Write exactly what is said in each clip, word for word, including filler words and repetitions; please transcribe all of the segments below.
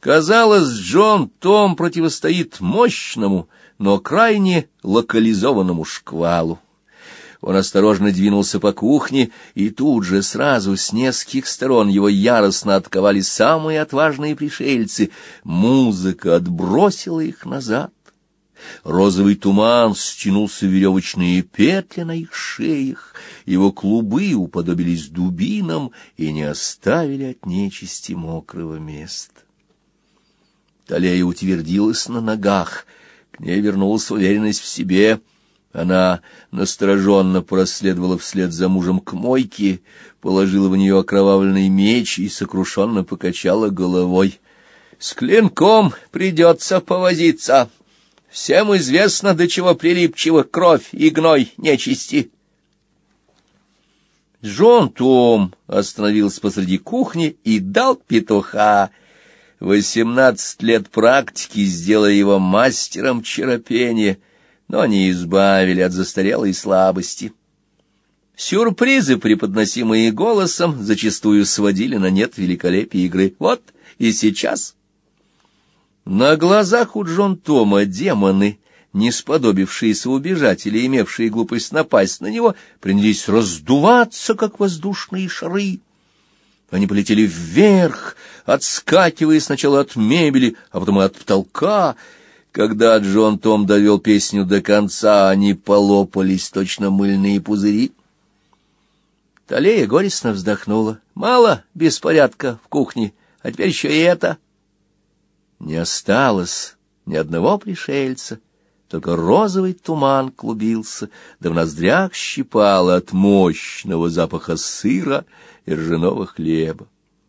Казалось, Джон Том противостоит мощному, но крайне локализованному шквалу. Он осторожно двинулся по кухне, и тут же сразу с нескольких сторон его яростно атаковали самые отважные пришельцы. Музыка отбросила их назад. Розовый туман стянулся в веревочные петли на их шеях, его клубы уподобились дубинам и не оставили от нечисти мокрого места. Талия утвердилась на ногах, к ней вернулась уверенность в себе. Она настороженно проследовала вслед за мужем к мойке, положила в нее окровавленный меч и сокрушенно покачала головой. — С клинком придется повозиться. Всем известно, до чего прилипчива кровь и гной нечисти. Джон Том остановился посреди кухни и дал петуха. Восемнадцать лет практики сделали его мастером черопения, но не избавили от застарелой слабости. Сюрпризы, преподносимые голосом, зачастую сводили на нет великолепие игры. Вот и сейчас. На глазах у Джон Тома демоны, не сподобившиеся убежать или имевшие глупость напасть на него, принялись раздуваться, как воздушные шары. Они полетели вверх, отскакивая сначала от мебели, а потом и от потолка. Когда Джон Том довел песню до конца, они полопались, точно мыльные пузыри. Талия горестно вздохнула. Мало беспорядка в кухне, а теперь еще и это. Не осталось ни одного пришельца, только розовый туман клубился, да в ноздрях щипало от мощного запаха сыра и ржаного хлеба.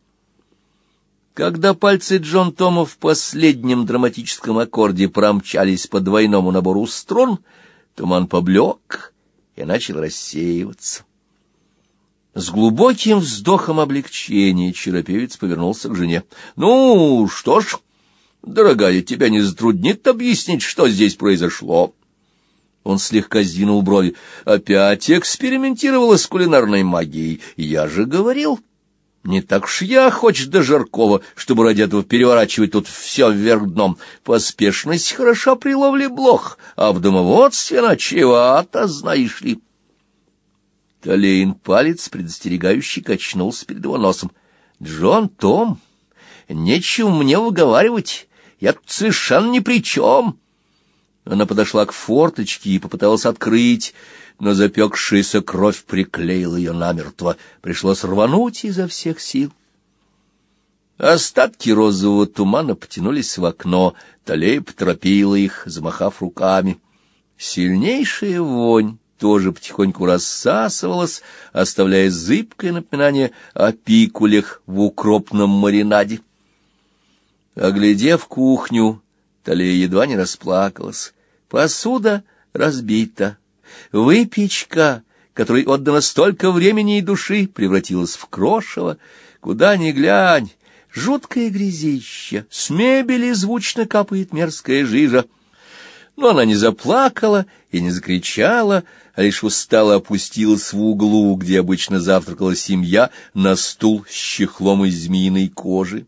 Когда пальцы Джон Тома в последнем драматическом аккорде промчались по двойному набору струн, туман поблек и начал рассеиваться. С глубоким вздохом облегчения черопевец повернулся к жене. — Ну, что ж, дорогая, тебя не затруднит объяснить, что здесь произошло? Он слегка сдвинул брови. — Опять экспериментировала с кулинарной магией. Я же говорил... Не так уж я хочешь до жаркого, чтобы ради этого переворачивать тут все вверх дном. Поспешность хороша при ловле блох, а в домоводстве ночевато, знаешь ли. Талеин палец предостерегающий качнулся перед его носом. — Джон Том, нечего мне выговаривать, я тут совершенно ни при чем. Она подошла к форточке и попыталась открыть, но запекшаяся кровь приклеила ее намертво. Пришлось рвануть изо всех сил. Остатки розового тумана потянулись в окно. Талия поторопила их, замахав руками. Сильнейшая вонь тоже потихоньку рассасывалась, оставляя зыбкое напоминание о пикулях в укропном маринаде. Оглядев кухню, Талия едва не расплакалась. Посуда разбита. Выпечка, которой отдано столько времени и души, превратилась в крошево. Куда ни глянь, жуткое грязище, с мебели звучно капает мерзкая жижа. Но она не заплакала и не закричала, а лишь устало опустилась в углу, где обычно завтракала семья, на стул с чехлом из змеиной кожи.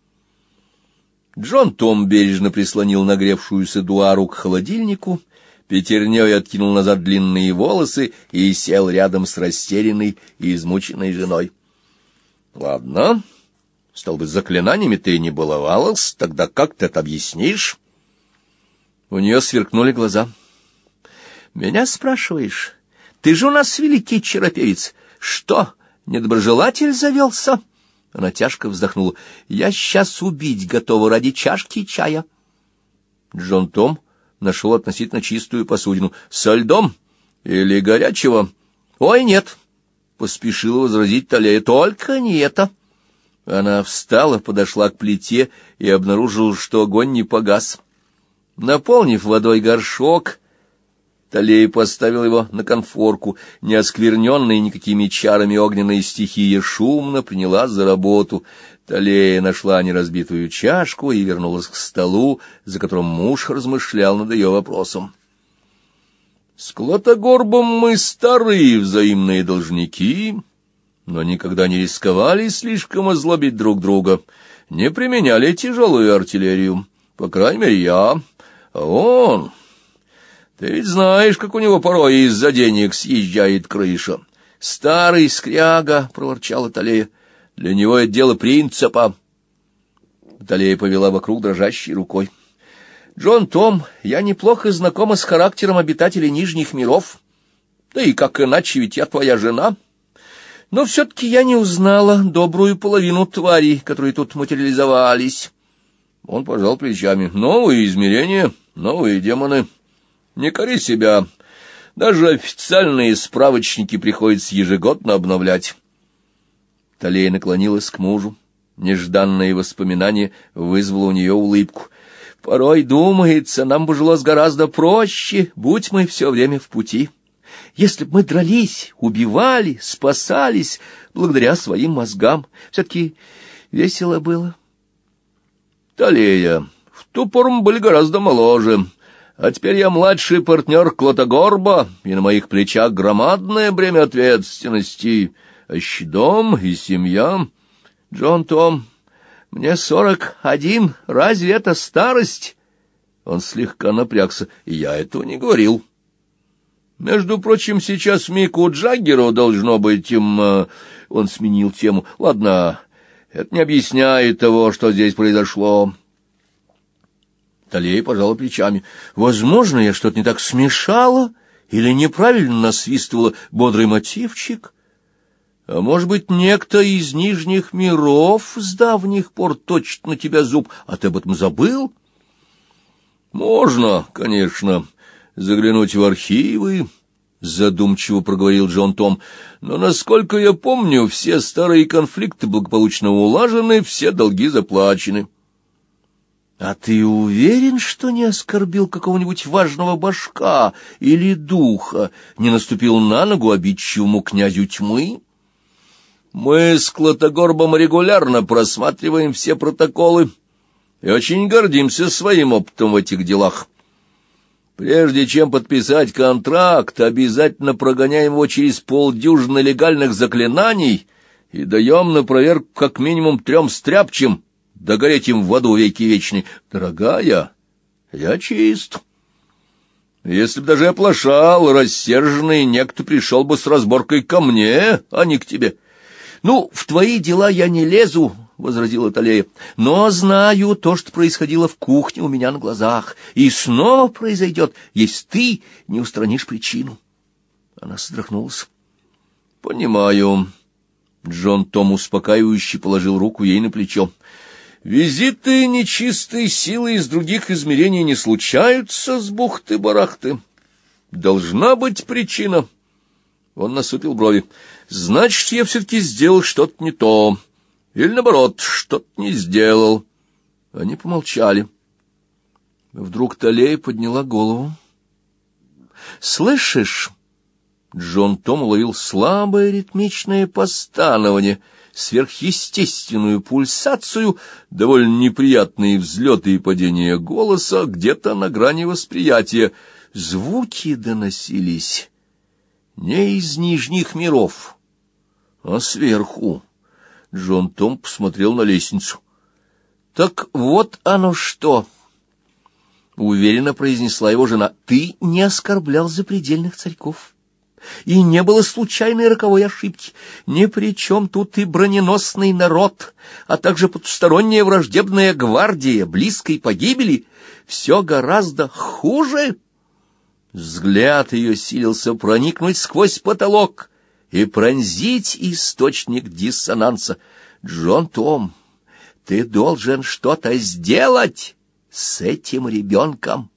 Джон Том бережно прислонил нагревшуюся дуару к холодильнику, пятерней откинул назад длинные волосы и сел рядом с растерянной и измученной женой. — Ладно, стал быть, заклинаниями ты не баловалась, тогда как ты это объяснишь? У нее сверкнули глаза. — Меня спрашиваешь? Ты же у нас великий черопевец. Что, недоброжелатель завелся? Она тяжко вздохнула. — Я сейчас убить готова ради чашки чая. Джон Том нашел относительно чистую посудину. — Со льдом или горячего? — Ой, нет, — поспешила возразить Талия, — только не это. Она встала, подошла к плите и обнаружила, что огонь не погас. Наполнив водой горшок, Талия поставил его на конфорку. Не оскверненная никакими чарами огненная стихия шумно приняла за работу. Талия нашла неразбитую чашку и вернулась к столу, за которым муж размышлял над ее вопросом. С Клотогорбом мы старые взаимные должники, но никогда не рисковали слишком озлобить друг друга. не применяли тяжелую артиллерию. По крайней мере, я. А он... Ты ведь знаешь, как у него порой из-за денег съезжает крыша. Старый скряга, — проворчала Талея, — для него это дело принципа. Талея повела вокруг дрожащей рукой. Джон Том, я неплохо знакома с характером обитателей Нижних миров. Да и как иначе, ведь я твоя жена. Но все-таки я не узнала добрую половину тварей, которые тут материализовались. Он пожал плечами. Новые измерения, новые демоны. Не кори себя. Даже официальные справочники приходится ежегодно обновлять. Талея наклонилась к мужу. Нежданное воспоминание вызвало у нее улыбку. Порой, думается, нам бы жилось гораздо проще, будь мы все время в пути. Если бы мы дрались, убивали, спасались, благодаря своим мозгам, все-таки весело было. Талея, в ту пору мы были гораздо моложе. А теперь я младший партнер Клотогорба, и на моих плечах громадное бремя ответственности. А еще дом и семья. Джон Том, мне сорок один, разве это старость? Он слегка напрягся, и я этого не говорил. Между прочим, сейчас Мику Джаггеру должно быть им... Он сменил тему. Ладно, это не объясняет того, что здесь произошло. Талея пожала плечами. Возможно, я что-то не так смешала или неправильно насвистывала бодрый мотивчик. А может быть, некто из Нижних миров с давних пор точит на тебя зуб, а ты об этом забыл? Можно, конечно, заглянуть в архивы, задумчиво проговорил Джон Том, но, насколько я помню, все старые конфликты благополучно улажены, все долги заплачены. А ты уверен, что не оскорбил какого-нибудь важного башка или духа, не наступил на ногу обидчивому князю тьмы? Мы с Клотогорбом регулярно просматриваем все протоколы и очень гордимся своим опытом в этих делах. Прежде чем подписать контракт, обязательно прогоняем его через полдюжины легальных заклинаний и даем на проверку как минимум трем стряпчим, да гореть им в аду веки вечны. Дорогая, я чист. Если б даже оплошал, рассерженный, некто пришел бы с разборкой ко мне, а не к тебе. — Ну, в твои дела я не лезу, — возразила Талея, — но знаю то, что происходило в кухне у меня на глазах, и снова произойдет, если ты не устранишь причину. Она содрогнулась. — Понимаю. Джон Том успокаивающе положил руку ей на плечо. — Визиты нечистой силы из других измерений не случаются с бухты-барахты. Должна быть причина. Он насупил брови. Значит, я все-таки сделал что-то не то. Или, наоборот, что-то не сделал. Они помолчали. Вдруг Талея подняла голову. «Слышишь?» Джон Том уловил слабое ритмичное постанование, сверхъестественную пульсацию, довольно неприятные взлеты и падения голоса где-то на грани восприятия. Звуки доносились не из Нижних миров, а сверху. Джон Том посмотрел на лестницу. — Так вот оно что! — уверенно произнесла его жена. — Ты не оскорблял запредельных царьков. И не было случайной роковой ошибки. Ни при чем тут и броненосный народ, а также потусторонняя враждебная гвардия близкой погибели. Все гораздо хуже. Взгляд ее силился проникнуть сквозь потолок и пронзить источник диссонанса. Джон Том, ты должен что-то сделать с этим ребенком.